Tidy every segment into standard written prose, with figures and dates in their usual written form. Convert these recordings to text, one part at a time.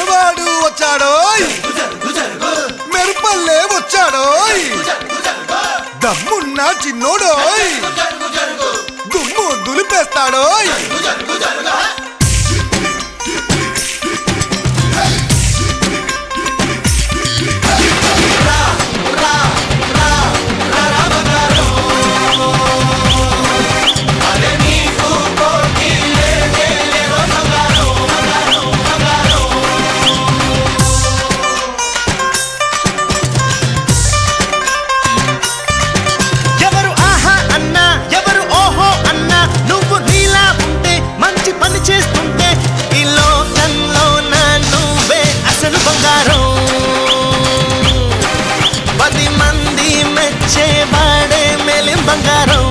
మనవాడు వచ్చాడోయ్ మెరుపల్లే వచ్చాడోయ్ దమ్మున్న చిన్నోడోయ్ దుమ్ము దులిపేస్తాడోయ్ చేస్తుంటే ఈ లోకంలో నువ్వే అసలు బంగారం 10 మంది మెచ్చేవాడే మేలిం బంగారం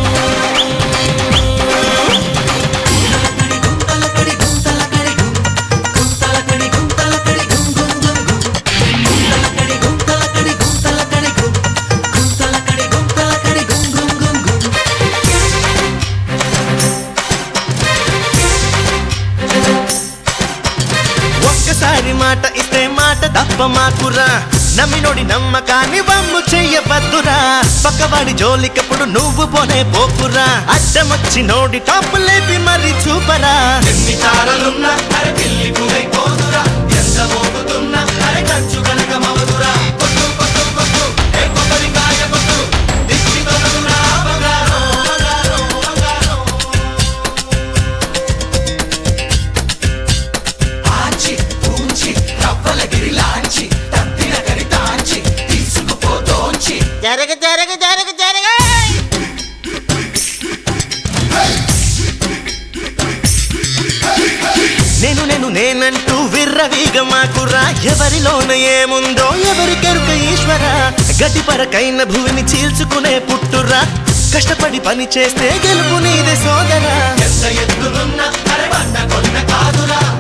ఒక్కసారి మాట ఇస్తే మాట తప్ప మాకురా నమ్మినోడి నమ్మకాన్ని వమ్ము చెయ్యవద్దురా పక్కవాడి జోలికప్పుడు నువ్వు పోనే పోకురా అడ్డమొచ్చి నోడి టాపు లేపి మరి చూపరా ఎన్ని తారలున్నా అరే పిల్లి పురైపోదురా ఎంత మోగుతున్నా అరే కంచు కనక మవదురా కొట్టు కొట్టు కొట్టు ఏ కొబ్బరికాయ కొట్టు దిష్టి తొలగురా బంగారం బంగారం బంగారం ఆచి పూంచి రవ్వలగిరి లాంచి తత్తిన కరితాంచి తీసుకుపోతోంచి జరగ జరగ జరగ జరగ నేనంటూ విర్రవీగ మాకురా ఎవరిలోన ఏముందో ఎవరికెరుక ఈశ్వర గడ్డిపరకైన భూమిని చీల్చుకునే పుట్టురా కష్టపడి పని చేస్తే గెలుపు నీదే సోదరా ఎంత ఎత్తులున్నా అరే బండ కొండ కాదురా